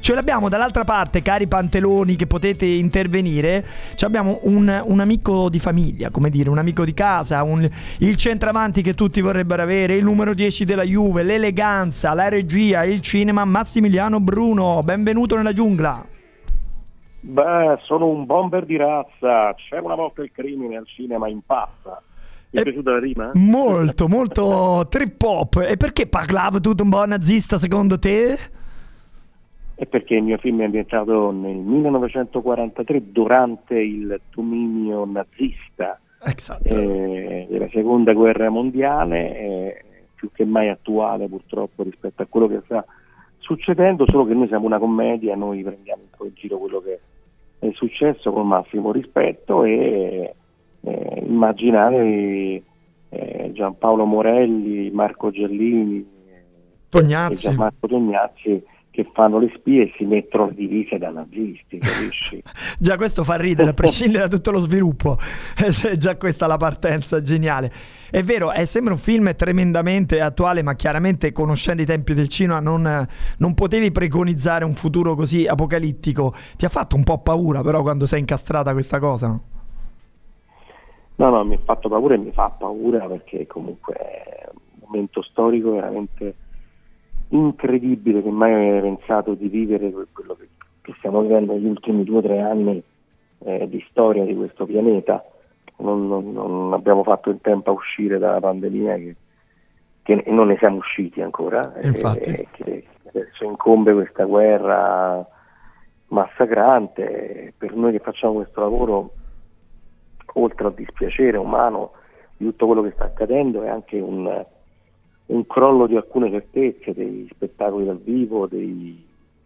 Ce l'abbiamo dall'altra parte, cari panteloni che potete intervenire. Abbiamo un amico di famiglia, come dire, un amico di casa, il centravanti che tutti vorrebbero avere, il numero 10 della Juve, l'eleganza, la regia, il cinema, Massimiliano Bruno. Benvenuto nella giungla. Beh, sono un bomber di razza. C'era una volta il crimine al cinema in pazza. Ti è piaciuta la rima? Molto, molto trip hop. E perché parlava tutto un po' nazista secondo te? È perché il mio film è ambientato nel 1943 durante il dominio nazista, esatto, della seconda guerra mondiale, più che mai attuale purtroppo rispetto a quello che sta succedendo, solo che noi siamo una commedia, noi prendiamo un po' in giro quello che è successo con massimo rispetto e immaginare Giampaolo Morelli, Marco Giallini Tognazzi. e Gianmarco Tognazzi che fanno le spie e si mettono divise da nazisti, capisci? Già questo fa ridere, a prescindere da tutto lo sviluppo. È già questa la partenza geniale. È vero, sembra un film tremendamente attuale, ma chiaramente conoscendo i tempi del cinema non potevi preconizzare un futuro così apocalittico. Ti ha fatto un po' paura però quando sei incastrata questa cosa? No, mi ha fatto paura e mi fa paura perché comunque è un momento storico veramente incredibile, che mai avrei pensato di vivere quello che stiamo vivendo negli ultimi 2 o 3 anni di storia di questo pianeta. Non abbiamo fatto in tempo a uscire dalla pandemia che non ne siamo usciti ancora, che adesso incombe questa guerra massacrante. Per noi che facciamo questo lavoro, oltre al dispiacere umano di tutto quello che sta accadendo, è anche un crollo di alcune certezze dei spettacoli dal vivo, delle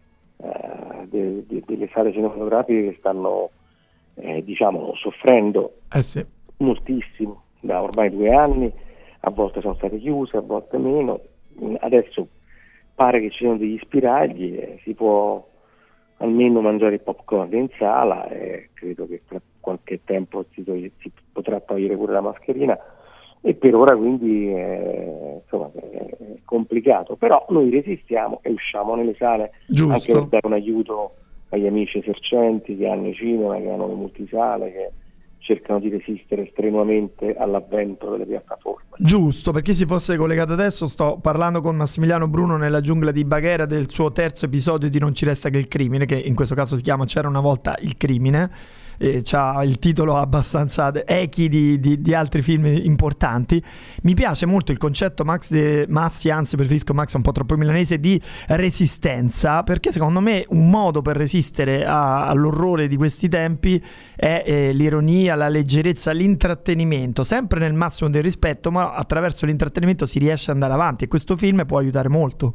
sale cinematografiche che stanno soffrendo moltissimo da ormai 2 anni. A volte sono state chiuse, a volte meno. Adesso pare che ci siano degli spiragli, si può almeno mangiare il popcorn in sala e credo che tra qualche tempo si potrà togliere pure la mascherina. E per ora quindi è complicato, però noi resistiamo e usciamo nelle sale. Giusto. Anche per dare un aiuto agli amici esercenti che hanno i cinema, che hanno le multisale, che cercano di resistere strenuamente all'avvento delle piattaforme. Giusto, per chi si fosse collegato adesso, sto parlando con Massimiliano Bruno nella giungla di Baghera del suo terzo episodio di Non ci resta che il crimine, che in questo caso si chiama C'era una volta il crimine. C'ha il titolo abbastanza echi di altri film importanti. Mi piace molto il concetto Massi, anzi preferisco Max, è un po' troppo milanese, di resistenza, perché secondo me un modo per resistere all'orrore di questi tempi è l'ironia, la leggerezza, l'intrattenimento, sempre nel massimo del rispetto, ma attraverso l'intrattenimento si riesce ad andare avanti e questo film può aiutare molto.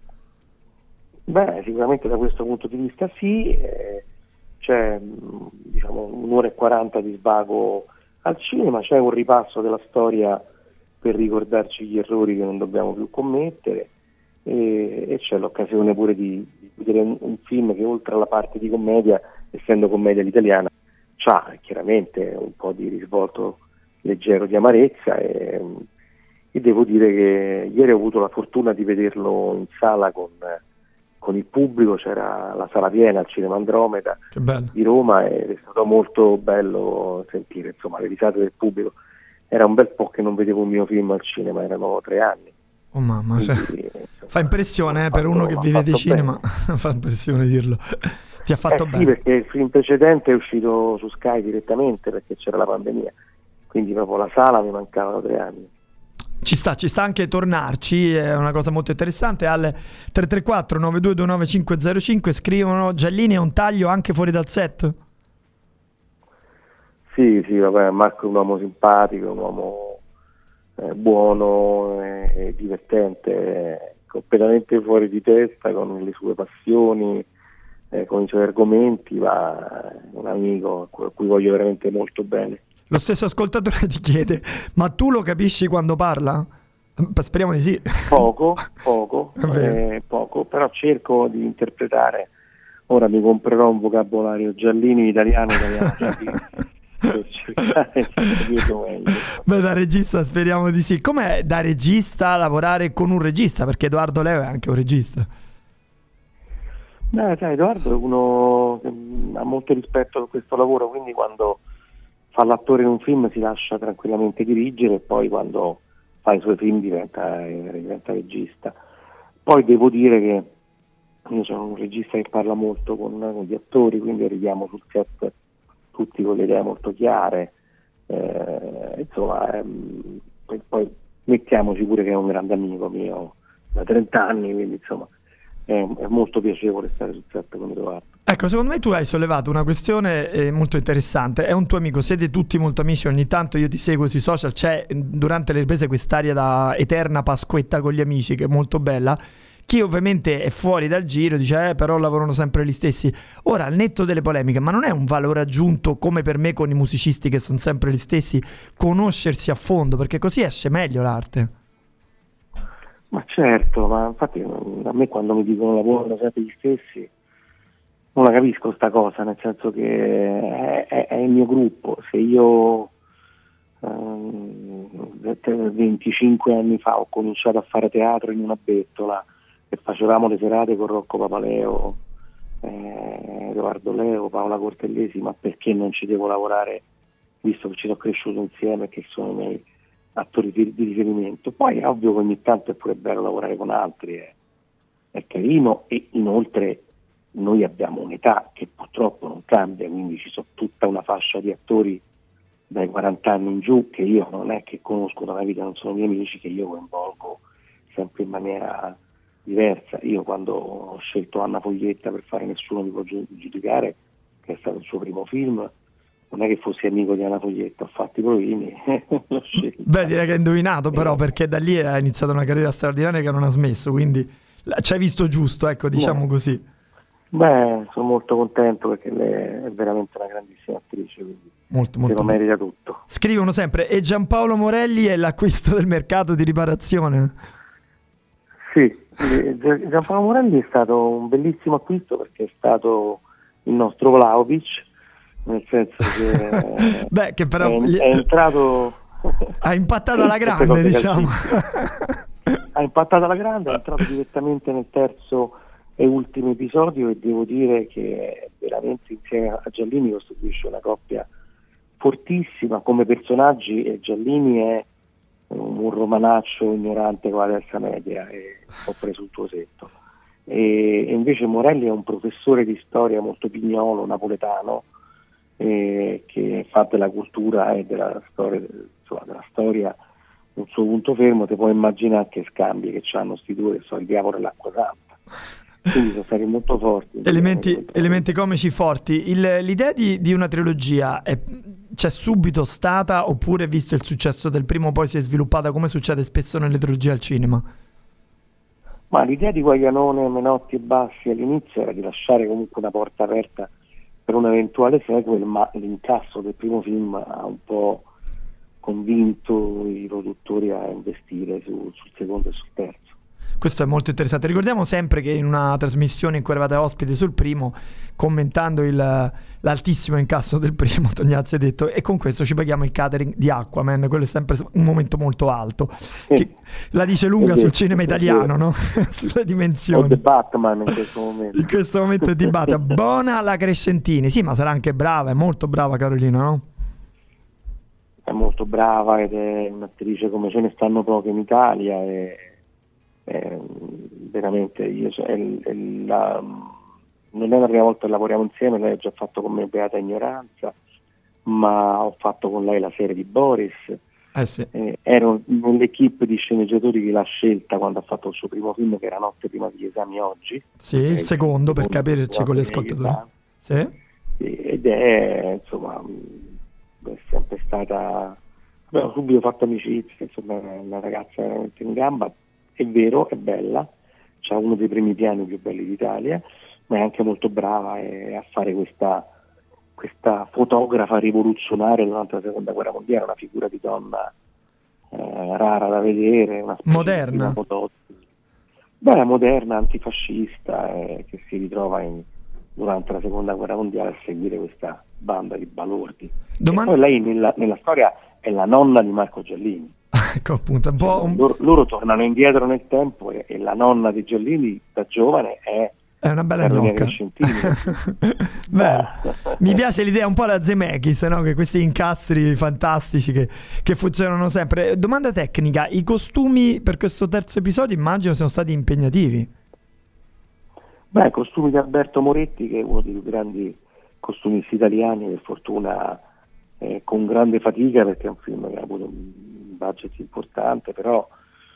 Beh, sicuramente da questo punto di vista sì. C'è 1 ora e 40 di svago al cinema, c'è un ripasso della storia per ricordarci gli errori che non dobbiamo più commettere e c'è l'occasione pure di vedere un film che oltre alla parte di commedia, essendo commedia all'italiana, c'ha chiaramente un po' di risvolto leggero di amarezza e devo dire che ieri ho avuto la fortuna di vederlo in sala con il pubblico, c'era la sala piena al Cinema Andromeda di Roma ed è stato molto bello sentire le risate del pubblico. Era un bel po' che non vedevo un mio film al cinema, erano 3 anni. Oh mamma, fa impressione per uno che vive di cinema. Fa impressione dirlo. Ti ha fatto bene. Sì, perché il film precedente è uscito su Sky direttamente perché c'era la pandemia, quindi proprio la sala mi mancavano 3 anni. Ci sta anche tornarci, è una cosa molto interessante. Al 334 9229 505 scrivono: Giallini è un taglio anche fuori dal set? Sì, vabbè, Marco è un uomo simpatico, un uomo buono e divertente, completamente fuori di testa, con le sue passioni, con i suoi argomenti, ma è un amico a cui voglio veramente molto bene. Lo stesso ascoltatore ti chiede: ma tu lo capisci quando parla? Speriamo di sì. Poco, però cerco di interpretare. Ora mi comprerò un vocabolario Giallini italiano Giallini, per cercare di capirlo meglio. Beh, da regista speriamo di sì. Com'è da regista lavorare con un regista? Perché Edoardo Leo è anche un regista. Sai, Edoardo è uno che ha molto rispetto per questo lavoro, quindi quando fa l'attore in un film si lascia tranquillamente dirigere e poi quando fa i suoi film diventa regista. Poi devo dire che io sono un regista che parla molto con gli attori, quindi arriviamo sul set tutti con le idee molto chiare, insomma, poi mettiamoci pure che è un grande amico mio da 30 anni, quindi insomma è molto piacevole stare sul set con Edoardo. Ecco, secondo me tu hai sollevato una questione molto interessante. È un tuo amico, siete tutti molto amici, ogni tanto io ti seguo sui social, c'è durante le riprese quest'aria da eterna Pasquetta con gli amici che è molto bella. Chi ovviamente è fuori dal giro dice però lavorano sempre gli stessi. Ora, al netto delle polemiche, ma non è un valore aggiunto come per me con i musicisti che sono sempre gli stessi, conoscersi a fondo, perché così esce meglio l'arte? Ma certo, ma infatti a me quando mi dicono lavorano sempre gli stessi non la capisco sta cosa, nel senso che è il mio gruppo. Se io 25 anni fa ho cominciato a fare teatro in una bettola e facevamo le serate con Rocco Papaleo, Edoardo Leo, Paola Cortellesi, ma perché non ci devo lavorare visto che ci sono cresciuto insieme e che sono i miei attori di riferimento? Poi è ovvio che ogni tanto è pure bello lavorare con altri, è carino, e inoltre noi abbiamo un'età che purtroppo non cambia, quindi ci sono tutta una fascia di attori dai 40 anni in giù che io non è che conosco da una vita, non sono miei amici, che io coinvolgo sempre in maniera diversa. Io quando ho scelto Anna Foglietta per fare Nessuno mi può giudicare, che è stato il suo primo film, non è che fossi amico di Anna Foglietta, ho fatto i provini l'ho scelto. Beh, direi che hai indovinato però, perché da lì ha iniziato una carriera straordinaria che non ha smesso, quindi ci hai visto giusto, ecco, diciamo così. Beh, sono molto contento perché lei è veramente una grandissima attrice, quindi molto lo merita tutto. Scrivono sempre, e Giampaolo Morelli è l'acquisto del mercato di riparazione? Sì, Giampaolo Morelli è stato un bellissimo acquisto perché è stato il nostro Vlahovic, nel senso che, beh, che però è entrato... ha impattato alla grande, diciamo. Ha impattato alla grande, è entrato direttamente nel terzo e ultimo episodio e devo dire che veramente insieme a Giallini costituisce una coppia fortissima come personaggi, e Giallini è un romanaccio ignorante con la terza media e ho preso il tuo setto, e invece Morelli è un professore di storia molto pignolo, napoletano, che fa della cultura e della storia un suo punto fermo. Ti puoi immaginare che scambi che hanno sti due, che sono il diavolo e l'acqua santa, quindi sono stati molto forti, elementi comici forti. L'idea di una trilogia c'è subito stata, oppure visto il successo del primo poi si è sviluppata come succede spesso nelle trilogie al cinema? Ma l'idea di Guaglianone, Menotti e Bassi all'inizio era di lasciare comunque una porta aperta per un eventuale sequel, ma l'incasso del primo film ha un po' convinto i produttori a investire sul secondo e sul terzo. Questo è molto interessante. Ricordiamo sempre che in una trasmissione in cui eravate ospite sul primo, commentando l'altissimo incasso del primo, Tognazzi ha detto, e con questo ci paghiamo il catering di Aquaman. Quello è sempre un momento molto alto, che la dice lunga sul cinema italiano, no? Sulle dimensioni. O The Batman in questo momento. In questo momento è dibatta. Buona la Crescentini, sì, ma sarà anche brava, è molto brava Carolina, no? È molto brava ed è un'attrice come ce ne stanno poche in Italia, e veramente non è la prima volta che lavoriamo insieme. Lei ha già fatto con me Beata Ignoranza, ma ho fatto con lei la serie di Boris, sì. Ero nell'equipe di sceneggiatori che l'ha scelta quando ha fatto il suo primo film, che era Notte prima degli esami oggi, sì, il secondo per capirci con gli ascoltatori, sì. Ed è insomma è sempre stata, abbiamo subito fatto amicizia, insomma è una ragazza veramente in gamba. È vero, è bella, c'ha uno dei primi piani più belli d'Italia, ma è anche molto brava a fare questa fotografa rivoluzionaria durante la seconda guerra mondiale, una figura di donna rara da vedere, una moderna, moderna, antifascista, che si ritrova durante la seconda guerra mondiale a seguire questa banda di balordi. E poi lei nella storia è la nonna di Marco Giallini. Ecco, appunto, loro tornano indietro nel tempo e la nonna di Giallini da giovane è È una bella Carolina gnocca. Crescentini. Beh, mi piace l'idea un po' la Zemeckis, no? Che questi incastri fantastici che funzionano sempre. Domanda tecnica, i costumi per questo terzo episodio immagino siano stati impegnativi. Beh, costumi di Alberto Moretti, che è uno dei più grandi costumisti italiani, per fortuna con grande fatica, perché è un film che ha avuto un budget importante, però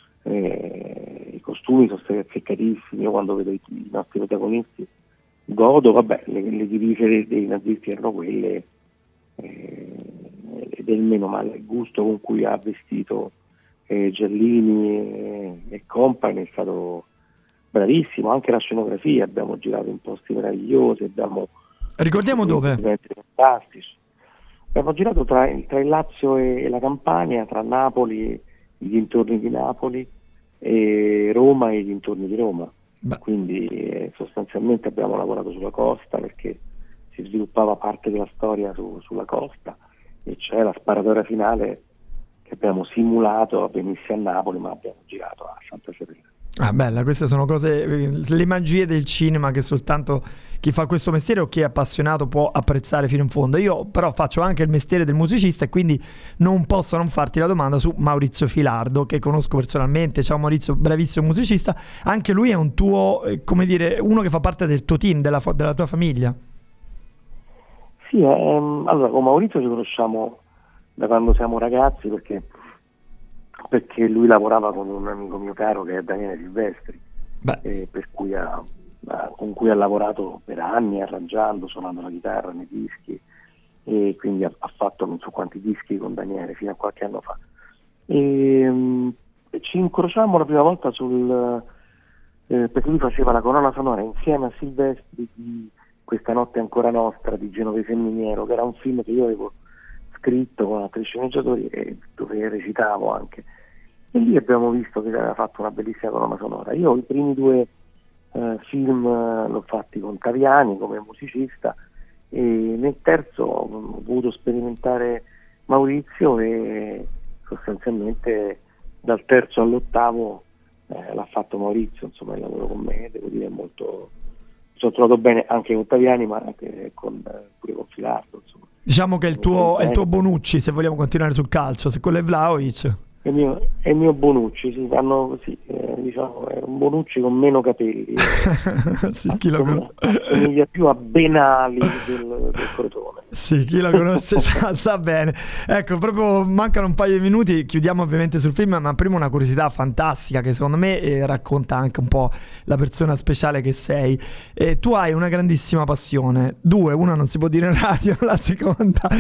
i costumi sono stati azzeccatissimi. Io quando vedo i nostri protagonisti godo, vabbè, le divise dei nazisti erano quelle, ed è il meno male il gusto con cui ha vestito Giallini e compagni è stato bravissimo. Anche la scenografia, abbiamo girato in posti meravigliosi, Ricordiamo dove? Fantastici. Abbiamo girato tra il Lazio e la Campania, tra Napoli, i dintorni di Napoli, e Roma e i dintorni di Roma. Beh. Quindi sostanzialmente abbiamo lavorato sulla costa, perché si sviluppava parte della storia sulla costa, e c'è la sparatoria finale che abbiamo simulato avvenisse a Napoli, ma abbiamo girato a Santa Serena. Ah, bella, queste sono cose, le magie del cinema che soltanto chi fa questo mestiere o chi è appassionato può apprezzare fino in fondo. Io però faccio anche il mestiere del musicista e quindi non posso non farti la domanda su Maurizio Filardo, che conosco personalmente. Ciao Maurizio, bravissimo musicista. Anche lui è un tuo, come dire, uno che fa parte del tuo team, della tua famiglia. Sì, allora con Maurizio ci conosciamo da quando siamo ragazzi, perché lui lavorava con un amico mio caro che è Daniele Silvestri, con cui ha lavorato per anni arrangiando, suonando la chitarra nei dischi, e quindi ha fatto non so quanti dischi con Daniele fino a qualche anno fa. Ci incrociammo la prima volta perché lui faceva la colonna sonora insieme a Silvestri di Questa notte ancora nostra di Genovese e Miniero, che era un film che io avevo scritto con altri sceneggiatori e dove recitavo anche. E lì abbiamo visto che aveva fatto una bellissima colonna sonora. Io i primi due film l'ho fatti con Taviani come musicista, e nel terzo ho voluto sperimentare Maurizio, e sostanzialmente dal terzo all'ottavo l'ha fatto Maurizio, insomma il lavoro con me, devo dire, molto, mi sono trovato bene anche con Taviani, ma anche pure con Filardo, insomma. Diciamo che è il tuo Bonucci, se vogliamo continuare sul calcio, se quello è Vlahovic. È il mio Bonucci, diciamo, è un Bonucci con meno capelli. Sì, chi lo conosce assomiglia più a Benali del Crotone. Sì, chi lo conosce sa bene. Ecco, proprio mancano un paio di minuti, chiudiamo ovviamente sul film, ma prima una curiosità fantastica che secondo me racconta anche un po' la persona speciale che sei. Tu hai una grandissima passione. Una non si può dire in radio, la seconda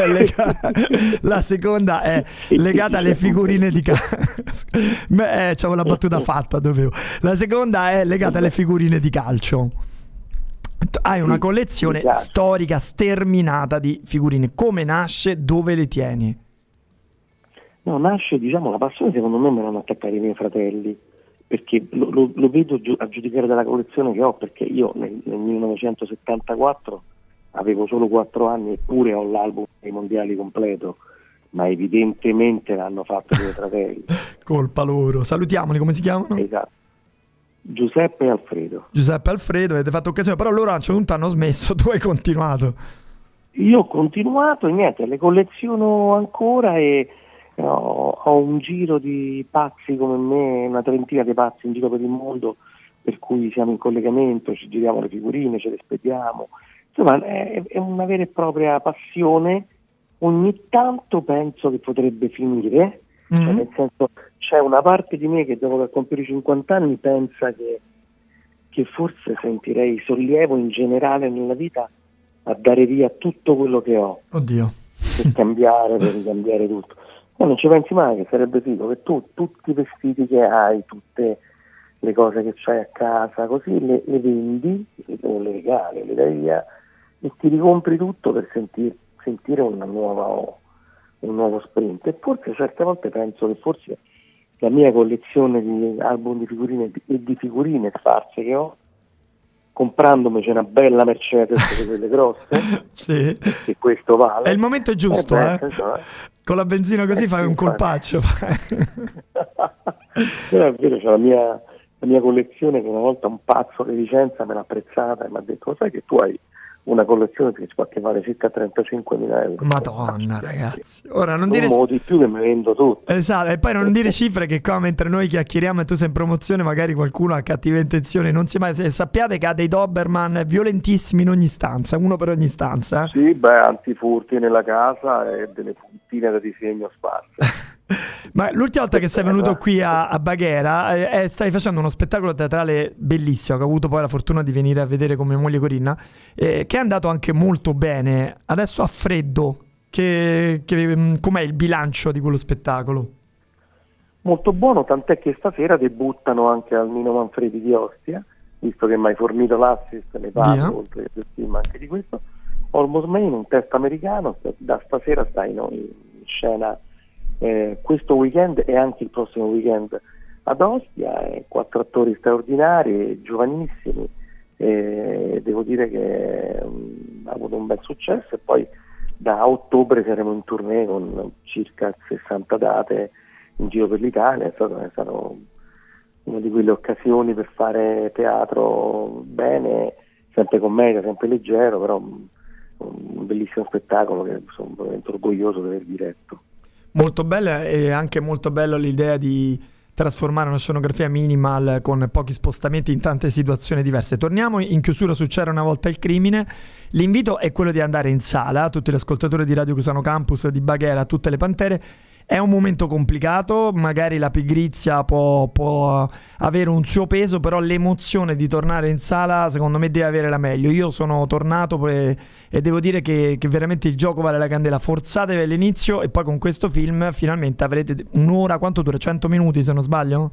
è legata alle figurine di calcio. C'avevo la battuta fatta, dovevo. La seconda è legata alle figurine di calcio. Hai una collezione storica sterminata di figurine. Come nasce? Dove le tieni? No, nasce, diciamo, la passione secondo me l'hanno attaccata i miei fratelli, perché lo vedo a giudicare dalla collezione che ho, perché io nel 1974 avevo solo 4 anni, eppure ho l'album dei mondiali completo, ma evidentemente l'hanno fatto i miei fratelli. Colpa loro. Salutiamoli, come si chiamano? Esatto. Giuseppe e Alfredo. Avete fatto occasione, però loro a un certo punto hanno smesso, tu hai continuato. Io ho continuato e niente, le colleziono ancora, e ho un giro di pazzi come me, una trentina di pazzi in giro per il mondo, per cui siamo in collegamento, ci giriamo le figurine, ce le spediamo. Insomma, è una vera e propria passione. Ogni tanto penso che potrebbe finire, cioè, nel senso, c'è una parte di me che dopo che compiere i 50 anni pensa che forse sentirei sollievo in generale nella vita a dare via tutto quello che ho. Oddio. Per ricambiare tutto. Ma non ci pensi mai che sarebbe figo che tu tutti i vestiti che hai, tutte le cose che c'hai a casa, così le vendi o le regali, le dai via e ti ricompri tutto per sentire un nuovo sprint. E forse certe volte penso che forse la mia collezione di album di figurine e di figurine sparse che ho, comprandomeci una bella Mercedes di quelle grosse, sì, che questo vale. È il momento giusto, con la benzina così fai un colpaccio. Però è vero, c'è la mia collezione, che una volta un pazzo di Vicenza me l'ha apprezzata e mi ha detto: lo sai che tu hai una collezione che vale circa 35.000 euro? Madonna, ragazzi, ora non dire di più che mi vendo tutto. Esatto, e poi non dire cifre che qua mentre noi chiacchieriamo e tu sei in promozione magari qualcuno ha cattive intenzioni, non si mai. Sappiate che ha dei Doberman violentissimi in ogni stanza, uno per ogni stanza. Sì, beh, antifurti nella casa e delle puntine da disegno sparse. Ma l'ultima volta che sei venuto qui a Baghera stai facendo uno spettacolo teatrale bellissimo, che ho avuto poi la fortuna di venire a vedere con mia moglie Corinna, che è andato anche molto bene. Adesso a freddo, com'è il bilancio di quello spettacolo? Molto buono, tant'è che stasera debuttano anche al Nino Manfredi di Ostia, visto che mi hai fornito l'assist, ne parlo oltre che del film anche di questo. Almost Man, un testo americano, da stasera stai in scena questo weekend e anche il prossimo weekend ad Ostia, 4 attori straordinari, giovanissimi, devo dire che ha avuto un bel successo, e poi da ottobre saremo in tournée con circa 60 date in giro per l'Italia. È stato una di quelle occasioni per fare teatro bene, sempre commedia, sempre leggero, però un bellissimo spettacolo che sono veramente orgoglioso di aver diretto. Molto bella, e anche molto bella l'idea di trasformare una scenografia minimal con pochi spostamenti in tante situazioni diverse. Torniamo in chiusura su C'era una volta il crimine. L'invito è quello di andare in sala, a tutti gli ascoltatori di Radio Cusano Campus, di Baghera, a tutte le Pantere. È un momento complicato, magari la pigrizia può avere un suo peso, però l'emozione di tornare in sala secondo me deve avere la meglio. Io sono tornato e devo dire che veramente il gioco vale la candela. Forzatevi all'inizio e poi con questo film finalmente avrete un'ora. Quanto dura? 100 minuti se non sbaglio?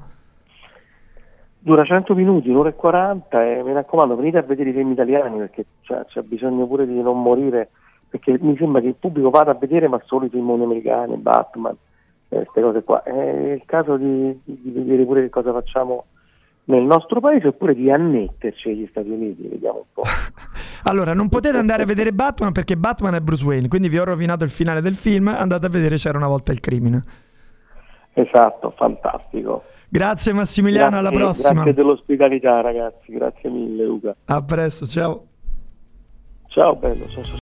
Dura 100 minuti, un'ora e 40, e mi raccomando, venite a vedere i film italiani, perché c'è bisogno pure di non morire, perché mi sembra che il pubblico vada a vedere ma solo i film americani, Batman, queste cose qua. È il caso di vedere pure che cosa facciamo nel nostro paese, oppure di annetterci agli Stati Uniti, vediamo un po'. Allora, non potete andare a vedere Batman perché Batman è Bruce Wayne, quindi vi ho rovinato il finale del film, andate a vedere C'era una volta il crimine. Esatto, fantastico. Grazie Massimiliano, alla prossima. Grazie dell'ospitalità, ragazzi, grazie mille Luca. A presto, ciao. Ciao bello, ciao.